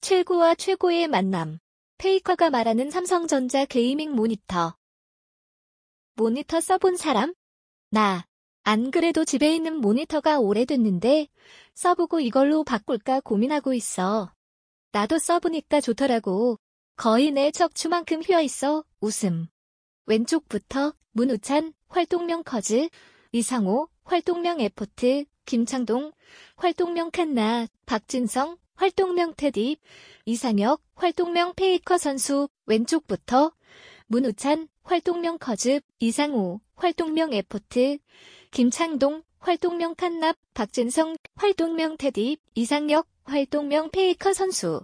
최고와 최고의 만남. 페이커가 말하는 삼성전자 게이밍 모니터. 모니터 써본 사람? 나. 안 그래도 집에 있는 모니터가 오래됐는데 써보고 이걸로 바꿀까 고민하고 있어. 나도 써보니까 좋더라고. 거의 내 척추만큼 휘어있어. 웃음. 왼쪽부터 문우찬, 활동명 커즈, 이상호, 활동명 에포트, 김창동, 활동명 칸나, 박진성, 활동명 테디, 이상혁, 활동명 페이커 선수, 왼쪽부터 문우찬, 활동명 커즈, 이상호, 활동명 에포트, 김창동, 활동명 칸납, 박진성, 활동명 테디, 이상혁, 활동명 페이커 선수.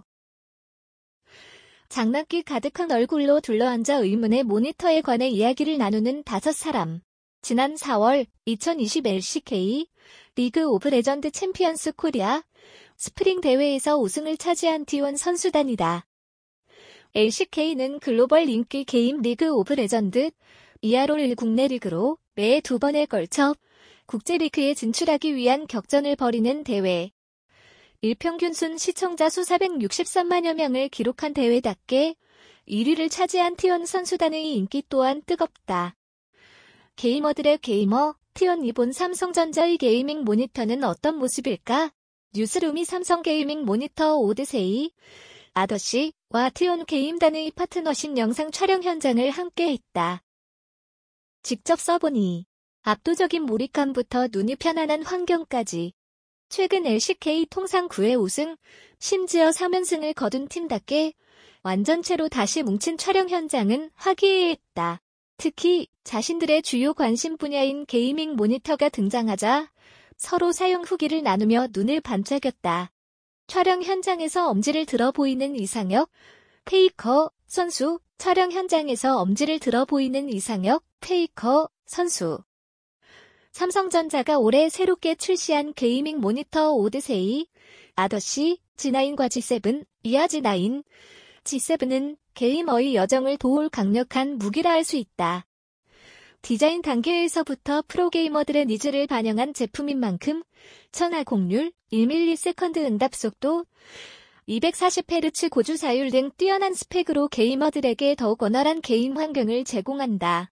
장난기 가득한 얼굴로 둘러앉아 의문의 모니터에 관해 이야기를 나누는 5사람. 지난 4월 2020 LCK 리그 오브 레전드 챔피언스 코리아 스프링 대회에서 우승을 차지한 T1 선수단이다. LCK는 글로벌 인기 게임 리그 오브 레전드 ERO를 국내 리그로 매 2번에 걸쳐 국제리그에 진출하기 위한 격전을 벌이는 대회. 일평균 순 시청자 수 463만여 명을 기록한 대회답게 1위를 차지한 T1 선수단의 인기 또한 뜨겁다. 게이머들의 게이머, T1 이본 삼성전자의 게이밍 모니터는 어떤 모습일까? 뉴스룸이 삼성 게이밍 모니터 오드세이, 아더씨와 T1 게임단의 파트너십 영상 촬영 현장을 함께했다. 직접 써보니 압도적인 몰입감부터 눈이 편안한 환경까지 최근 LCK 통상 9회 우승, 심지어 3연승을 거둔 팀답게 완전체로 다시 뭉친 촬영 현장은 화기애애했다. 특히 자신들의 주요 관심 분야인 게이밍 모니터가 등장하자 서로 사용 후기를 나누며 눈을 반짝였다. 촬영 현장에서 엄지를 들어 보이는 이상혁, 페이커 선수, 촬영 현장에서 엄지를 들어 보이는 이상혁, 페이커 선수. 삼성전자가 올해 새롭게 출시한 게이밍 모니터 오드세이, 아더씨, G9과 G7, 이하 G9, G7은 게이머의 여정을 도울 강력한 무기라 할 수 있다. 디자인 단계에서부터 프로게이머들의 니즈를 반영한 제품인 만큼 천하 공률, 1ms 응답 속도, 240Hz 고주사율 등 뛰어난 스펙으로 게이머들에게 더욱 원활한 게임 환경을 제공한다.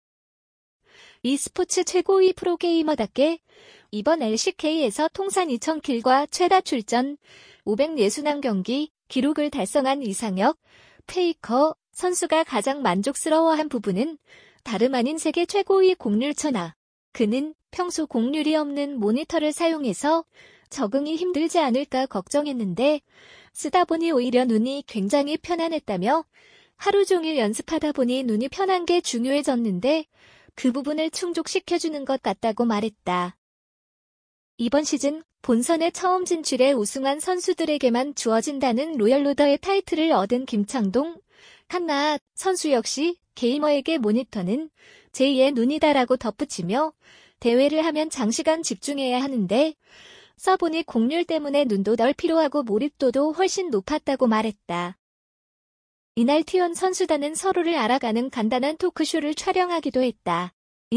e스포츠 최고의 프로게이머답게 이번 LCK에서 통산 2000킬과 최다 출전 561경기 기록을 달성한 이상혁, 페이커 선수가 가장 만족스러워한 부분은 다름 아닌 세계 최고의 공률 천하. 그는 평소 공률이 없는 모니터를 사용해서 적응이 힘들지 않을까 걱정했는데 쓰다 보니 오히려 눈이 굉장히 편안했다며 하루 종일 연습하다 보니 눈이 편한 게 중요해졌는데 그 부분을 충족시켜주는 것 같다고 말했다. 이번 시즌 본선에 처음 진출해 우승한 선수들에게만 주어진다는 로열로더의 타이틀을 얻은 김창동, 칸나 선수 역시 게이머에게 모니터는 제2의 눈이다라고 덧붙이며 대회를 하면 장시간 집중해야 하는데 써보니 공률 때문에 눈도 덜 피로하고 몰입도도 훨씬 높았다고 말했다. 이날 T1 선수단은 서로를 알아가는 간단한 토크쇼를 촬영하기도 했다.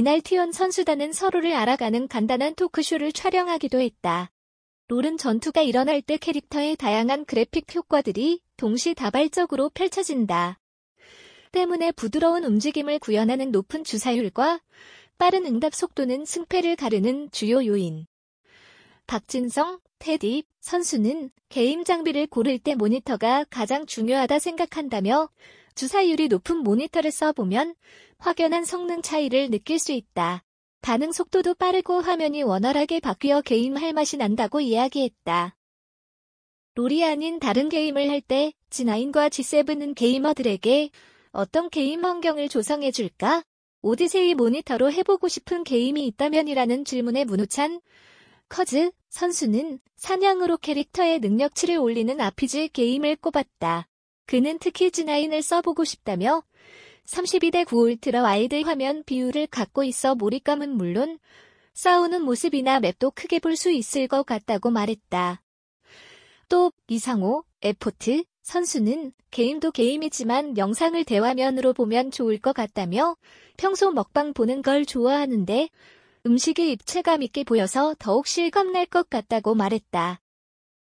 롤은 전투가 일어날 때 캐릭터의 다양한 그래픽 효과들이 동시다발적으로 펼쳐진다. 때문에 부드러운 움직임을 구현하는 높은 주사율과 빠른 응답 속도는 승패를 가르는 주요 요인. 박진성, 테디 선수는 게임 장비를 고를 때 모니터가 가장 중요하다 생각한다며 주사율이 높은 모니터를 써보면 확연한 성능 차이를 느낄 수 있다. 반응 속도도 빠르고 화면이 원활하게 바뀌어 게임할 맛이 난다고 이야기했다. 롤이 아닌 다른 게임을 할 때 G9과 G7은 게이머들에게 어떤 게임 환경을 조성해줄까? 오디세이 모니터로 해보고 싶은 게임이 있다면이라는 질문에 문우찬, 커즈 선수는 사냥으로 캐릭터의 능력치를 올리는 RPG 게임을 꼽았다. 그는 특히 G9을 써보고 싶다며 32:9 울트라 와이드 화면 비율을 갖고 있어 몰입감은 물론 싸우는 모습이나 맵도 크게 볼 수 있을 것 같다고 말했다. 또 이상호, 에포트 선수는 게임도 게임이지만 영상을 대화면으로 보면 좋을 것 같다며 평소 먹방 보는 걸 좋아하는데 음식이 입체감 있게 보여서 더욱 실감날 것 같다고 말했다.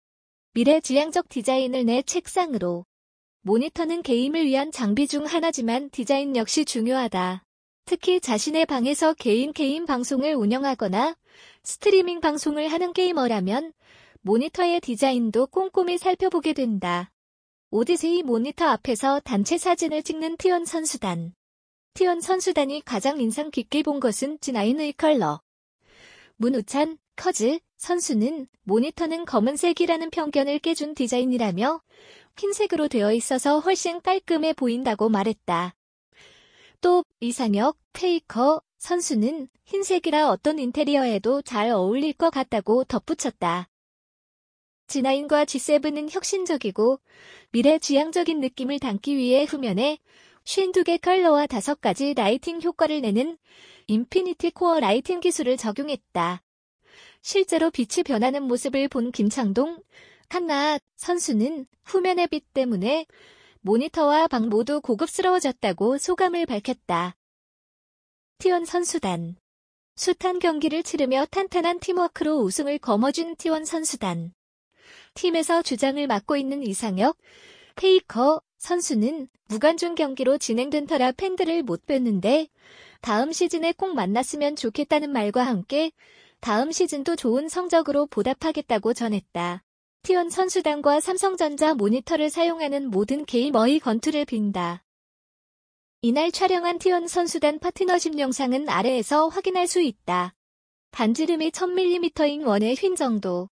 미래지향적 디자인을 내 책상으로. 모니터는 게임을 위한 장비 중 하나지만 디자인 역시 중요하다. 특히 자신의 방에서 개인 방송을 운영하거나 스트리밍 방송을 하는 게이머라면 모니터의 디자인도 꼼꼼히 살펴보게 된다. 오디세이 모니터 앞에서 단체 사진을 찍는 T1 선수단. T1 선수단이 가장 인상 깊게 본 것은 G9의 컬러. 문우찬, 커즈 선수는 모니터는 검은색이라는 편견을 깨준 디자인이라며 흰색으로 되어 있어서 훨씬 깔끔해 보인다고 말했다. 또 이상혁, 페이커 선수는 흰색이라 어떤 인테리어에도 잘 어울릴 것 같다고 덧붙였다. G9과 G7은 혁신적이고 미래지향적인 느낌을 담기 위해 후면에 52개 컬러와 5가지 라이팅 효과를 내는 인피니티 코어 라이팅 기술을 적용했다. 실제로 빛이 변하는 모습을 본 김창동, 한나앗 선수는 후면의 빛 때문에 모니터와 방 모두 고급스러워졌다고 소감을 밝혔다. T1 선수단. 숱한 경기를 치르며 탄탄한 팀워크로 우승을 거머쥔 T1 선수단. 팀에서 주장을 맡고 있는 이상혁, 페이커 선수는 무관중 경기로 진행된 터라 팬들을 못 뵀는데 다음 시즌에 꼭 만났으면 좋겠다는 말과 함께 다음 시즌도 좋은 성적으로 보답하겠다고 전했다. T1 선수단과 삼성전자 모니터를 사용하는 모든 게이머의 건투를 빈다. 이날 촬영한 T1 선수단 파트너십 영상은 아래에서 확인할 수 있다. 반지름이 1000mm인 원의 휜 정도.